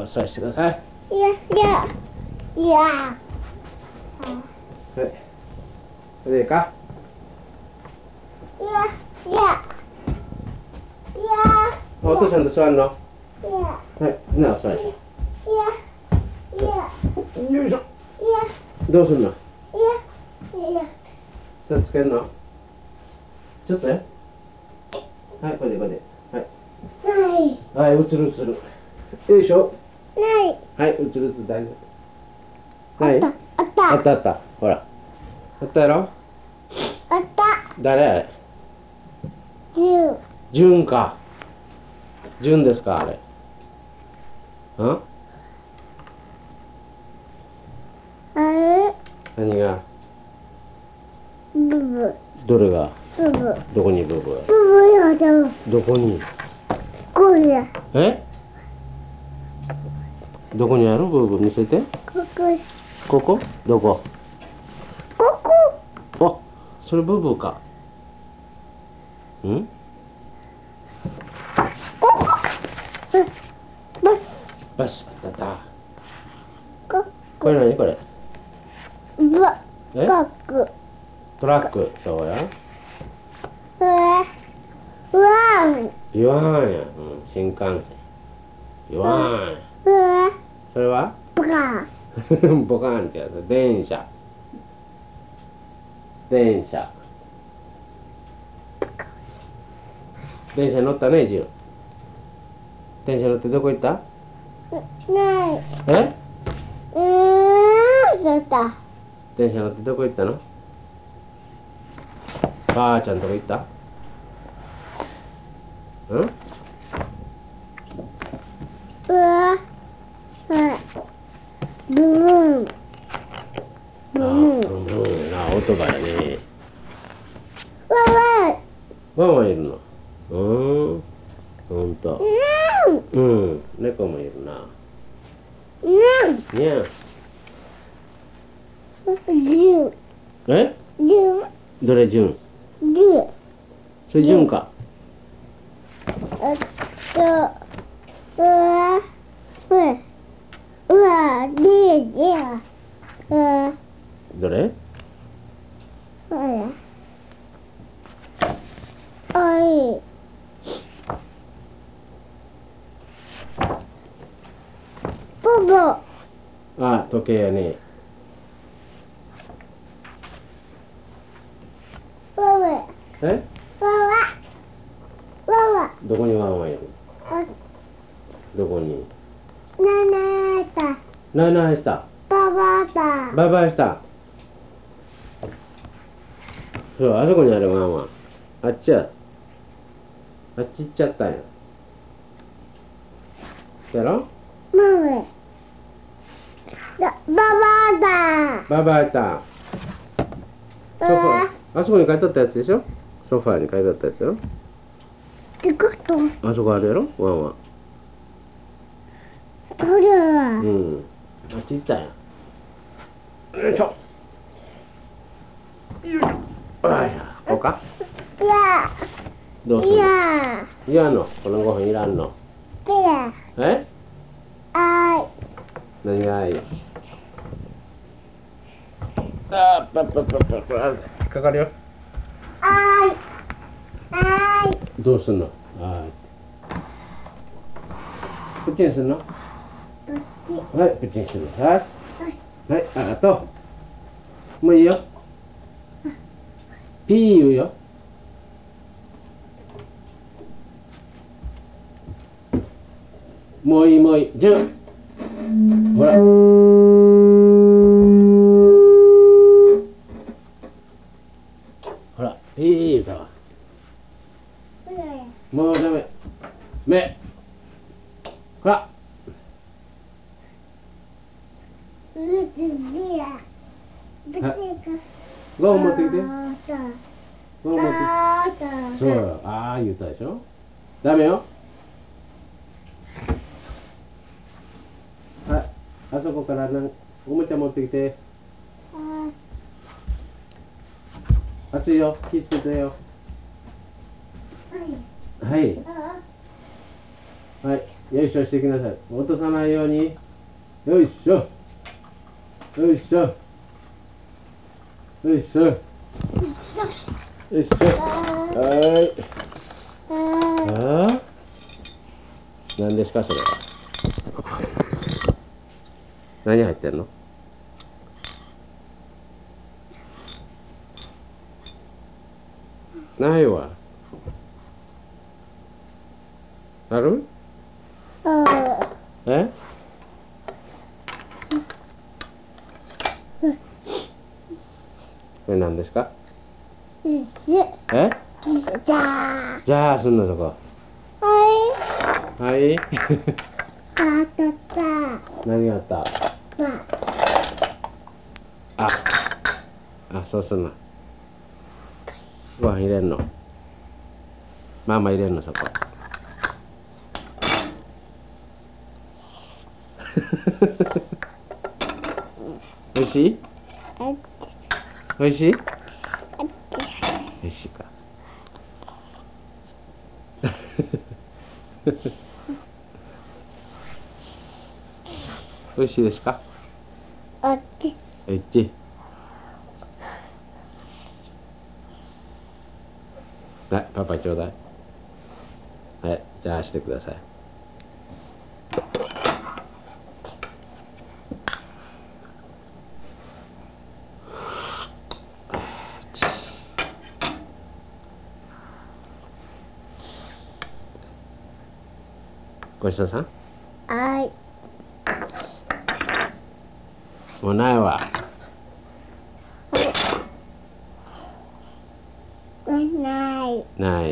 マッサージしてください。 いやいや。 はい。これでいいか。 いやいや。 お父さんと座るの。 いや。 はい。なあ、座り。 いや。 よいしょ。 いや。 どうすんの。 いや。 さあ、つけるの。ちょっとね。はい、これで、これで。はい。 ない。 はい、映る映る。よいしょ。 ない。 はい、映る映る、大丈夫。ない。 あったあったあった。ほら。あったやろ。 あった。 誰あれ。ジュンか。ジュンですか、あれ。ん。 あれ何が。 ブブどれが。 ブブどこにブブ。 ブブやだ。 どこに。 これえ。どこにあるブブ、見せて。 ここここ。どこ。 ここ。 あ、それブブか。ん。 バスバス、あったあった。 ここれ何これ。 バえ。 カクトラック、そうや。 うわん言わんや。うん、新幹線。言わん。それは。 バカボカーンってやつ。電車。電車。電車に乗ったね、ジュン。電車乗ってどこ行った。 ないえ。 そうだ電車乗ってどこ行ったの。ばあちゃんとこ行った。うん。 ブーンブンブンな、音がやね。ワンワンいるの。ほんと。うん、猫もいるな。にゃん。え。どれ、ジュン。それジュンか。どれ。あ、時計やね。え。どこにワンワンいる。どこに。ナイナイした。バイバイした。そう、あそこにあるワンワン。あっちや。あっち行っちゃったんや。やろ。バイバイした。ソファー。あそこに書いてあったやつでしょ。ソファーに書いてあったやつやろ。あそこあるやろ、ワンワン。うん。あっち行ったんや。よいしょ。よいしょ。あいしょ。こうか。どうするの。いらんの。このご飯いらんの。え。何がいい。あー、パッパッパッパッパッ。引っかかるよ。どうすんの。はい。こっちにすんの。はい、こっちにしてください。はい、ありがとう。もういいよ。ピー言うよ。もういい、もういい。じゃあ。ほら。ほら、ピー言うたわ。もうダメ。目。ほら。ご飯持ってきて。ご飯持ってきて。そうよ。ああ言うたでしょ。ダメよ。はい。あそこからおもちゃ持ってきて。熱いよ。気ぃつけてよ。はい。はい。 よいしょしてきなさい。落とさないように。よいしょ。よいしょ。よいしょ。よいしょ。はい。ああ。何ですかそれは。何入ってんの？ないわ。ある？え？これ何ですか？え？ じゃあ。 じゃあすんのそこ。はい。何があった？あ、そうすんの。ご飯入れんの。ママ入れんのそこ。おいしい？おいしい？おいしいか。おいしいですか？おいしい。はい、パパちょうだい。はい、じゃあしてください。ごちそうさん。もうないわ。ない。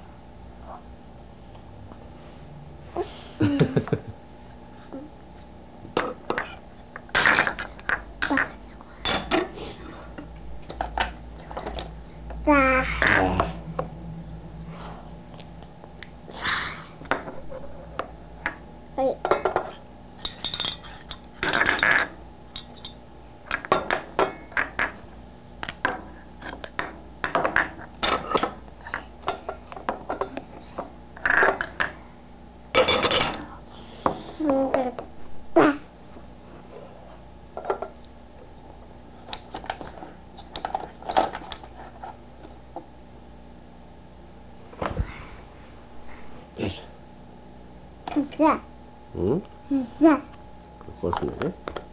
よいしょ。うん？こうするのね。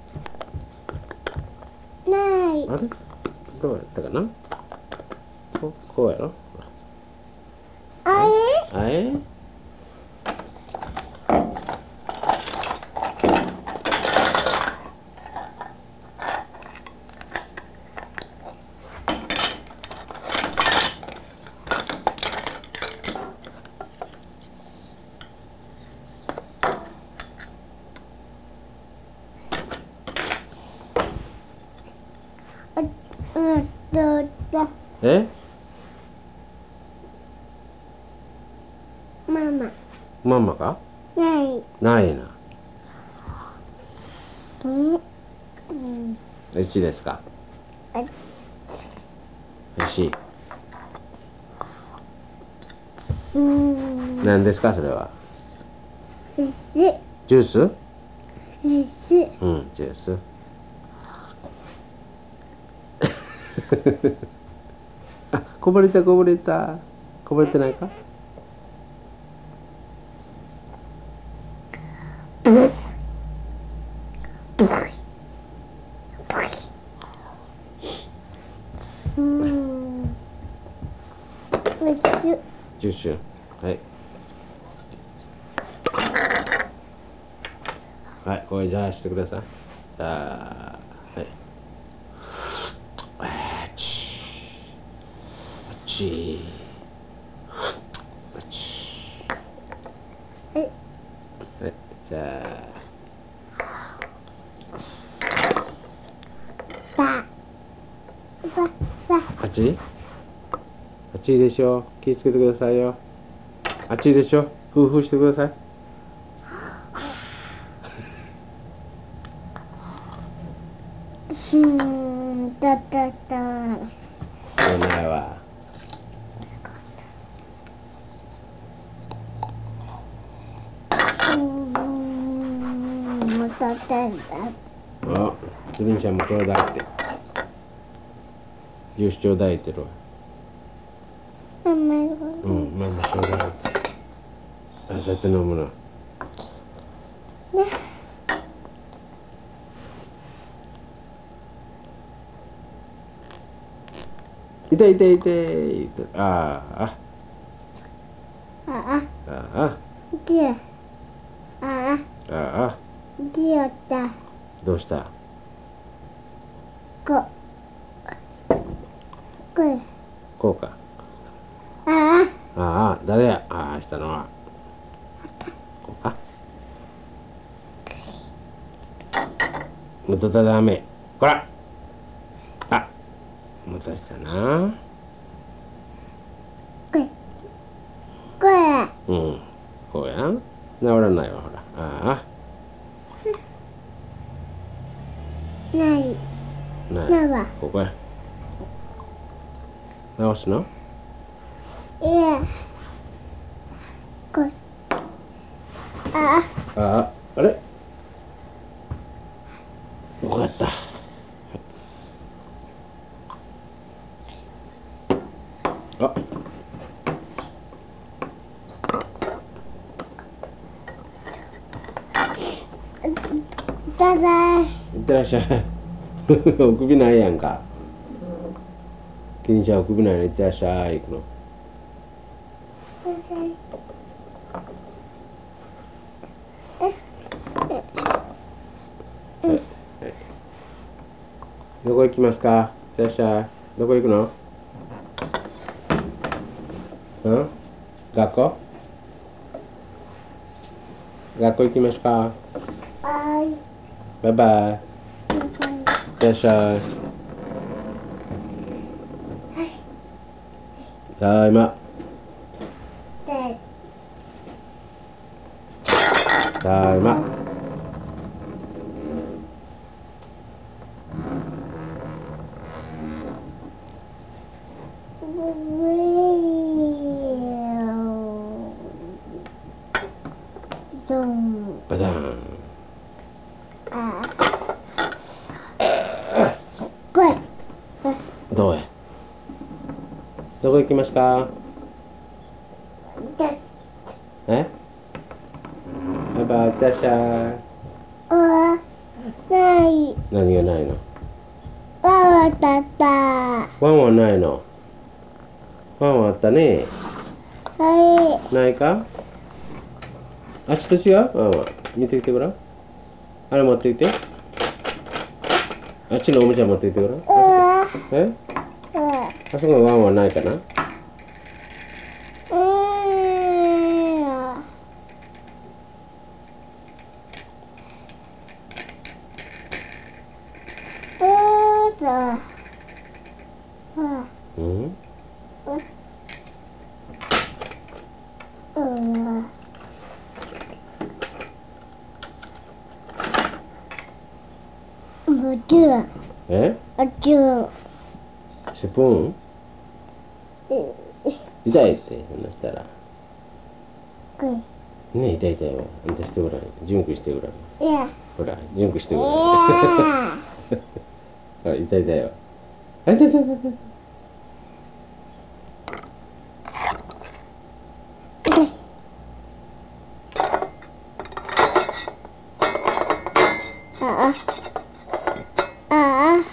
あれ？どうやったかな？こうやろ？あれ？え？ママか？ないな。おいしいですか？おいしい。何ですかそれは？ジュース？うん、ジュース。あ、こぼれたこぼれた。こぼれてないか？ジュース。はい。はい、これじゃあしてください。じゃあ、はい。あち。はい、じゃあ。熱い？熱いでしょ。気をつけてくださいよ。熱いでしょ。ふうふうしてください。お前は。 も取ってんだ。 あ、つりんちゃんもちょうだいって。ジュースちょうだいって言ってるわ。うん、ママちょうだいって。あ、そうやって飲むの。 ね。 痛い痛い痛い。ああ。 ああで、ああ。 でやった。 どうした？ これ。 こうか。 あああ、誰や？ああ、したのは。こうか。もとたダメ。こら。あ、もたしたな。 これ。 うん。こうや。治らないわ、ほら。ああ。 ない。 ないわ。 ここや。直すの？ いや。これ。ああ、あれ？よかった。あ、 ただい。 いってらっしゃい。お首ないやんか。きにちゃんお首ないのいってらっしゃい。行くの。どこ行きますか？いってらっしゃい。どこ行くの？うん？学校？学校行きますか？ はい。 バイバイ。いってらっしゃい。ただいま。 で、 ただいま。バタン。 これ。 どうや？どこ行きますか？ で、 え？バイバイ。いってらっしゃい。 ない。 何がないの？ わわたた。 ワンワンないの？ワンワンあったね。 はないか？あっちと違う？ワンワン。見てきてごらん。あれ持ってきて。あっちのおもちゃ持ってきてごらん。え？あそこのワンワンないかな？うん？え？スプーン？痛いって、そんなしたら。ねえ、痛い痛いわ。あんたしてごらん。準備してごらん。ほら、準備してごらん。ほら、痛い痛いわ。あ、痛い痛い痛い痛い。あ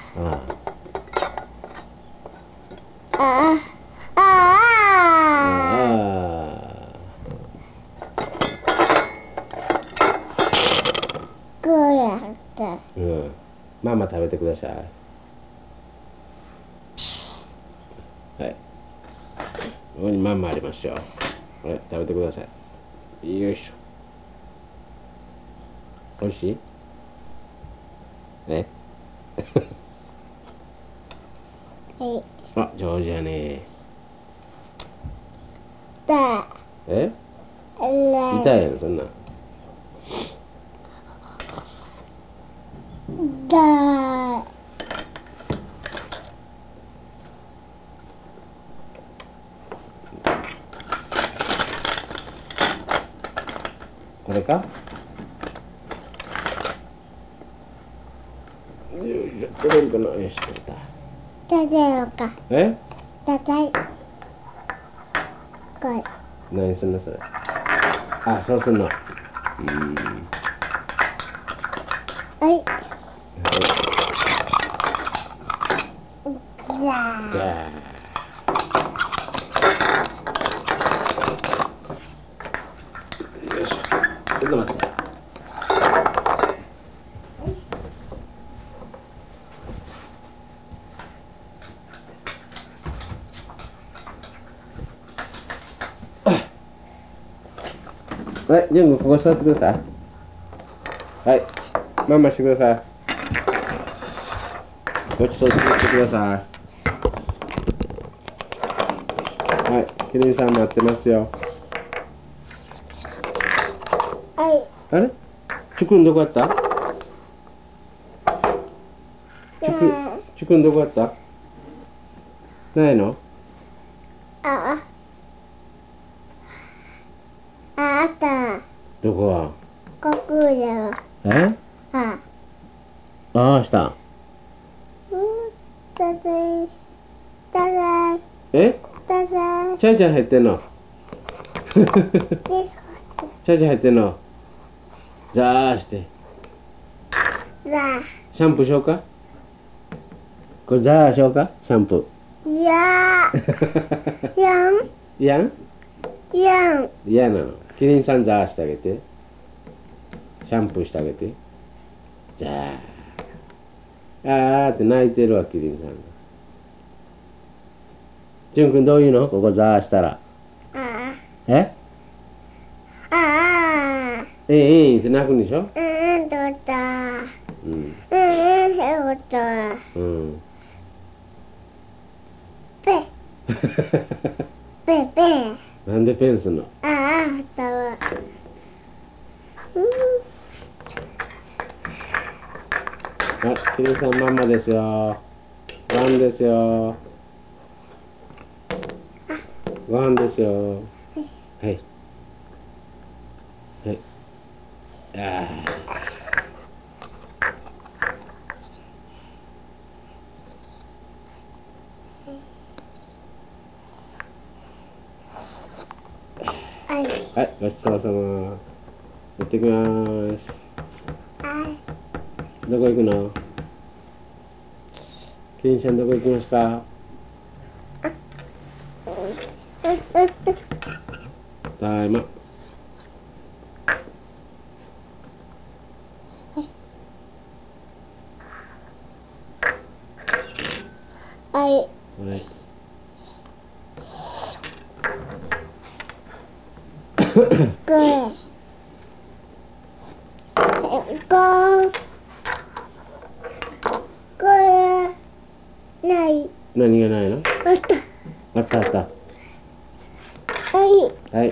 あ。うん。ママ食べてください。はい。ここにママありますよ。これ、食べてください。よいしょ。おいしい？ね。あ、上手やね。え？痛いやん、そんなん。これか？ 取れるかな。よし、取れた。 食べようか。 え？ 高い。これ。 何すんのそれ。あ、そうすんの。 はい。じゃあ。 じゃあ。よいしょ。ちょっと待って。はい、ジュン君ここ座ってください。はい、ママしてください。ごちそう作ってください。はい、キリンさん待ってますよ。 はい。 あれ？チュクンどこやった？チュクンどこやった？ないの？ あった。 どこは？ ここだよ。 え？ ああ、した。 ただい。ただい。 え？ ただい。 チャイチャイ入ってんの？チャイチャイ入ってんの？じゃあして。シャンプーしようか？これザーしようか？シャンプー。やん。 やん？嫌なの。キリンさんザーしてあげて。シャンプーしてあげて。じゃあ。あーって泣いてるわ、キリンさんが。ジュン君どういうの？ここザーしたら。え？いいって泣くんでしょ？うん。うん。なんでペンすんの？あ、キリンさんママですよ。ご飯ですよ。ご飯ですよ。はい。はい。あはい、ごちそうさま。行ってきます。どこ行くの？キリンさんどこ行きますか？ただいま。はい。何がないの？あった。はい。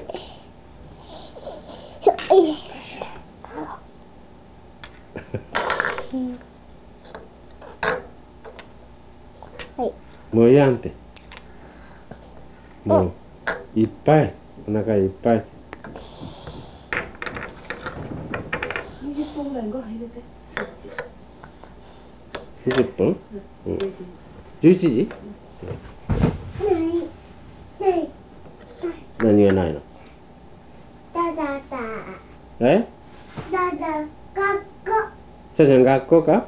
もういらんて。もういっぱい。お腹いっぱい。20分ぐらいご飯入れて。20分？うん。11時？何がないの？え？ちゃちゃん学校か？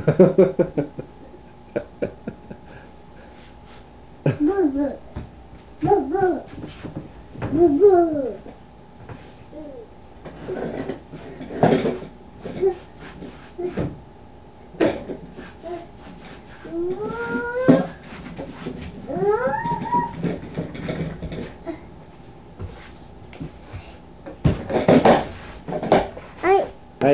はい。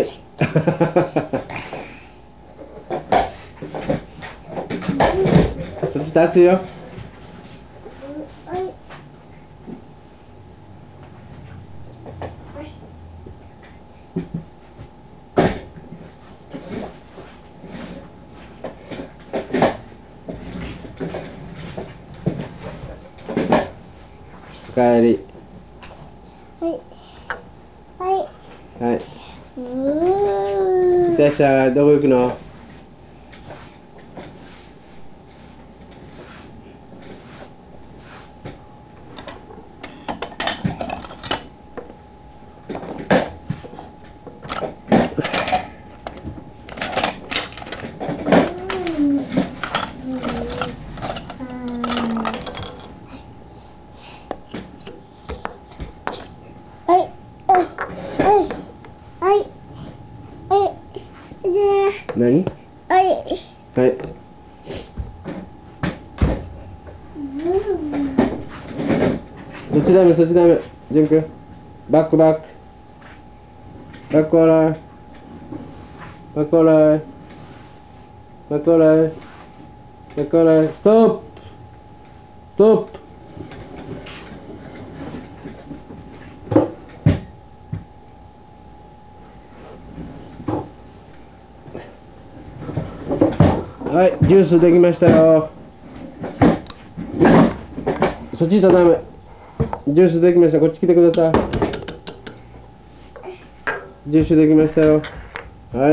そっち立つよ。おかえり。はい。いってらっしゃい。どこ行くの？ 何？ はい。 はい。そっちダメ、そっちダメ。ジュン君。バックバック。バックオーライ。バックオーライ。バックオーライ。バックオーライ。ストップ。ストップ。はい、ジュースできましたよ。そっち行ったらダメ。ジュースできました。こっち来てください。ジュースできましたよ。はい。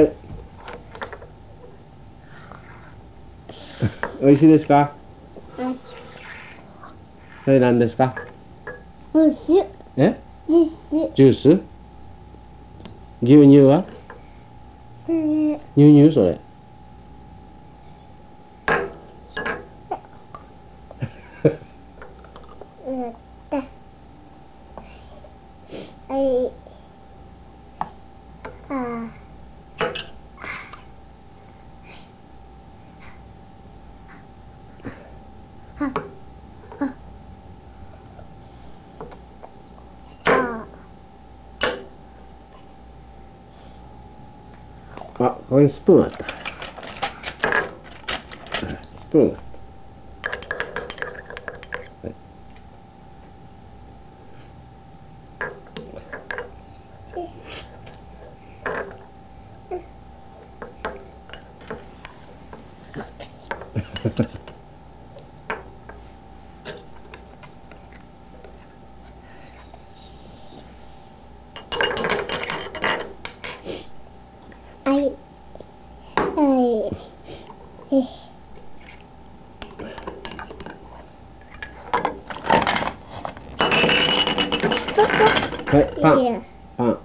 美味しいですか？それ何ですか？え？ジュース？牛乳は？牛乳それ。 はい。ああ、ここにスプーンあった。スプーンが。 はい。はい。 はい、パン。パン。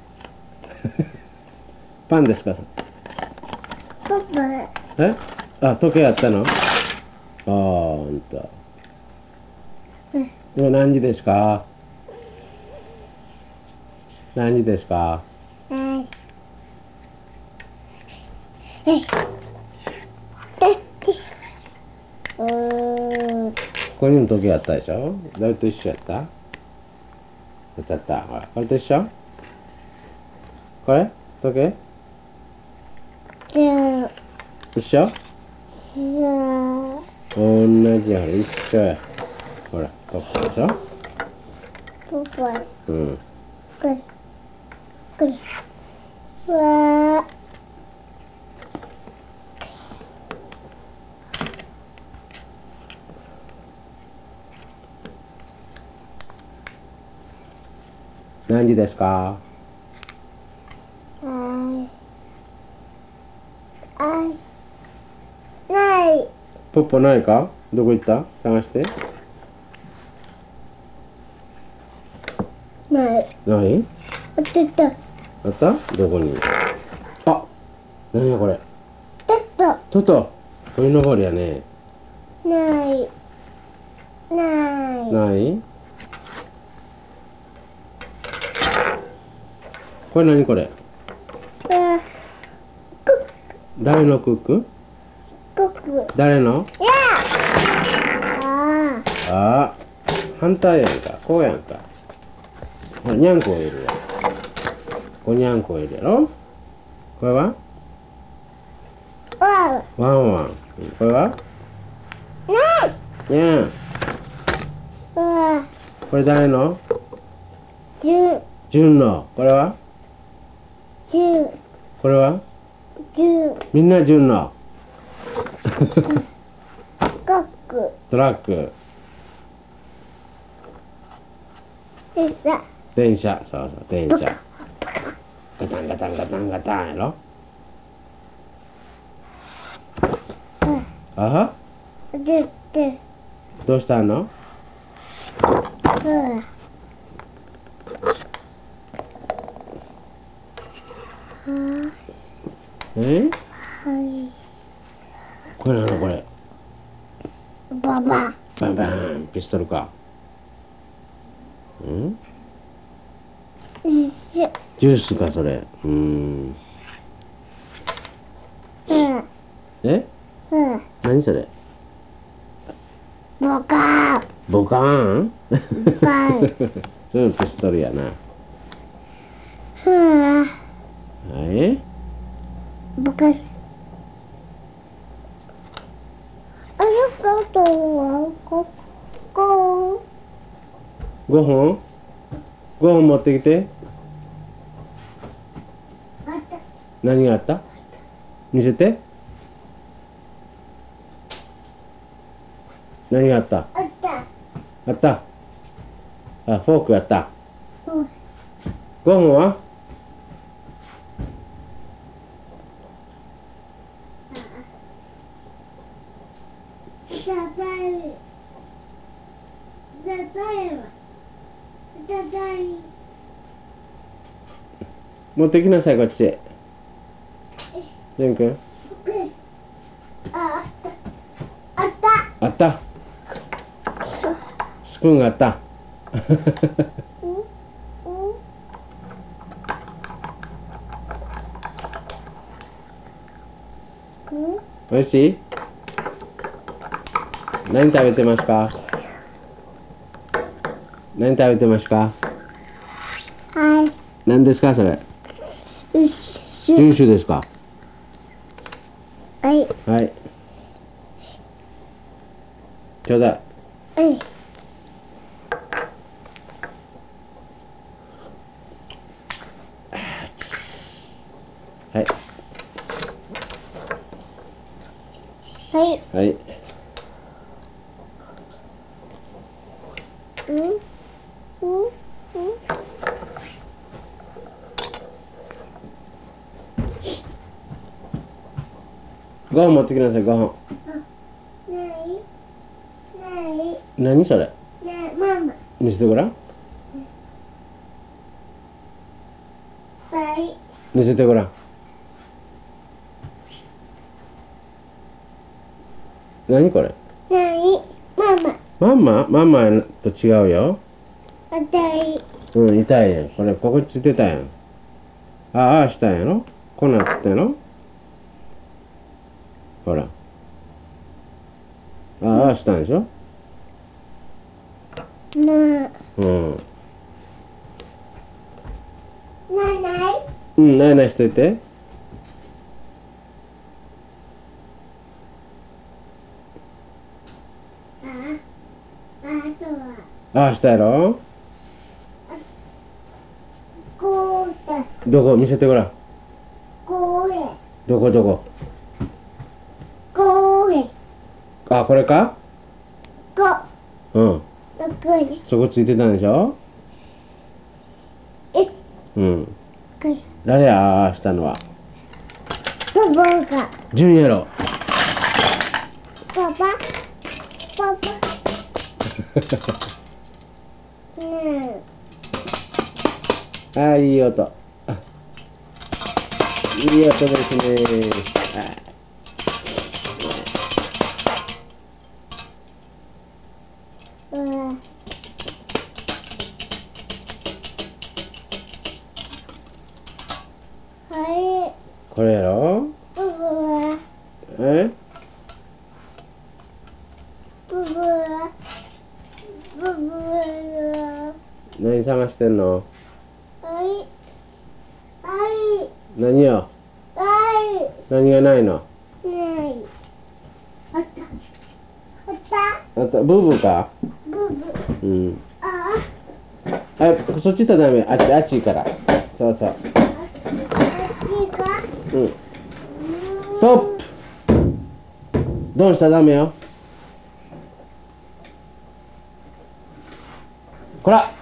パンですか？ パパ。 え？あ、時計あったの？ああ、ほんと。今何時ですか？何時ですか？ はい。 ここにも時計あったでしょ？誰と一緒やった？やった。ほら、これと一緒？これ？時計？一緒？同じや。ほら、一緒や。ほら、ここでしょ？うん。何時ですか？ ない。 ポッポないか？どこ行った？探して。 ない。 ない？ あったあっあった？どこに？あ、何やこれ。 た。 トト。こいのぼりやね。 ない。ない。 ない？これ何これ？誰のクック？誰の？ああ、反対やんか。こうやんか。ほら、にゃんこいるわ。ここにゃんこいるやろ？これは？ワンワン。これは？にゃん。これ誰の？じゅんの。これは？これは？みんなじゅんの。トラック。電車。そうそう、電車。ガタンガタンガタンガタンやろ？あは？どうしたの？え？これなのこれ？バンバンピストルか。うん？ジュースかそれ。 え、何それ？ ボカー。 ボカーン？ ボカーン。 それピストルやな。はい。 ボカーン。あの人はここ。 5本？ 5 本持ってきて。何があった？見せて。何があった？ あった。 あった。あ、フォークあった。5本は？持ってきなさい、こっち。ジュン君。 あった。 あった。スプーンがあった。おいしい？何食べてますか？何食べてますか？ はい。 何ですかそれ？ジュースですか？ はい。 はい。ちょうだい。 はい。 はい。 はい。 はい。ご飯持ってきなさい、ご飯。何それ？ ママ。 見せてごらん。 はい。 見せてごらん。何これ？ ママ。 ママと違うよ。 痛い。 うん、痛いやん。これ、ここついてたやん。ああ、したんやろ？こうなってんの？ほら。ああ、したんでしょ？うん。うん、ないないしといて。ああ、したやろ？どこ見せてごらん。どこどこ？あ、これか？うん。そこついてたんでしょ？うん。誰ああしたのは？純やろ。 パパ。 ああ、いい音。いい音ですね。これやろ？え？何探してんの？何よ？何がないの？あった、ブーブーか？うん。そっち行ったらダメ。あっちから。そうそう。うん。ストップ。ドンしたらダメよ。こら。